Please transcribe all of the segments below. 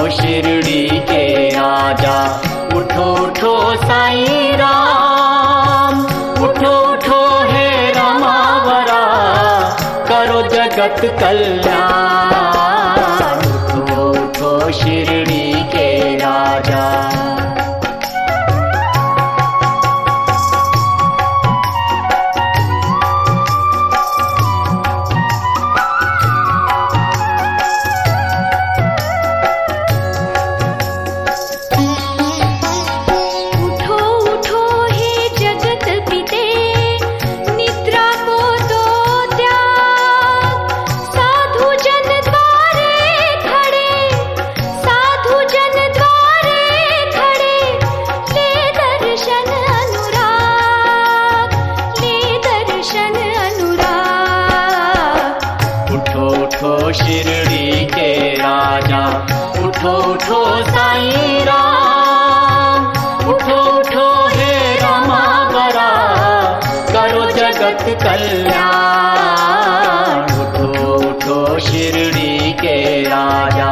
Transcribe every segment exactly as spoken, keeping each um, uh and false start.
शिरडी के राजा, उठो उठो साईं राम, उठो उठो हे रमावरा, करो जगत कल्याण। उठो उठो शिरडी के राजा। शिरडी के राजा, उठो उठो साईं राम, उठो उठो हे रमावरा, करो जगत कल्याण। उठो उठो शिरडी के राजा।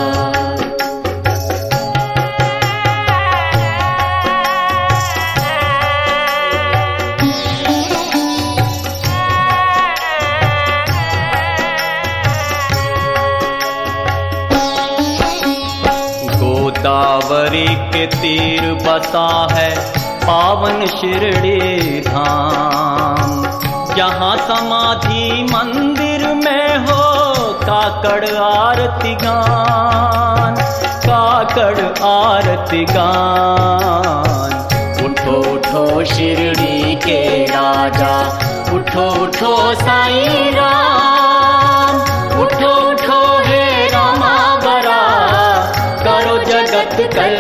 गोदावरी के तीर बसा है पावन शिरडी धाम, जहाँ समाधि मंदिर में हो काकड़ आरती गान, काकड़ आरती गान। उठो उठो शिरडी के राजा, उठो उठो साईं राम, उठो उठो हे रमावरा, करो जगत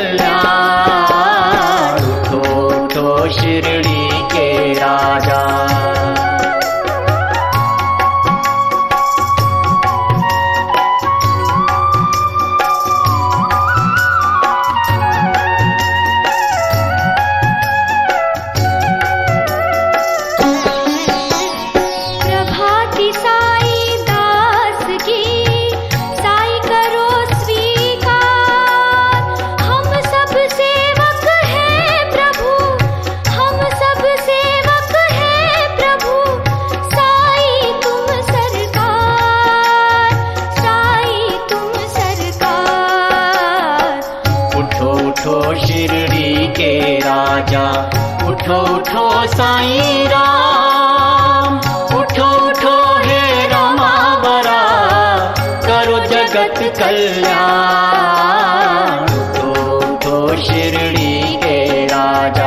कल्याण। उठो उठो शिरडी के राजा। प्रभाती साई दास की, साई करो स्वीकार, हम सब सेवक हैं प्रभु, हम सब सेवक हैं प्रभु, साई तुम सरकार, साई तुम सरकार। उठो उठो शिरडी के राजा, उठो उठो साईं राम, उठो उठो हे रमावरा, करो जगत कल्याण। उठो उठो शिरडी के राजा।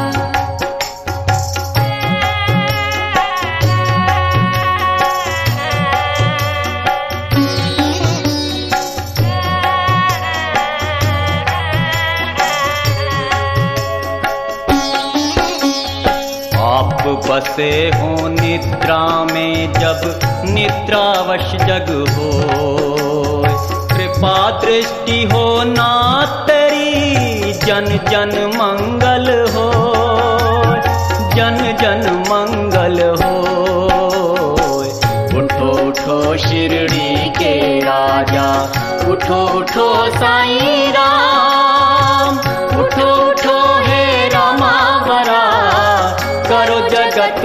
आप बसे हो निद्रा में, जब निद्रावश जग हो, कृपा दृष्टि हो ना तेरी, जन जन मंगल हो, जन जन मंगल हो। उठो उठो शिरडी के राजा, उठो उठो साईं राम, उठो उठो हे रमावरा, करो जगत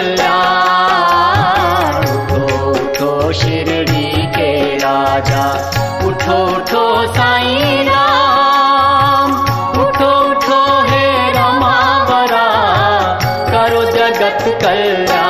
कल्याण। उठो उठो शिरडी के राजा, उठो उठो साईं राम, उठो उठो हे रमावरा, करो जगत कल्याण।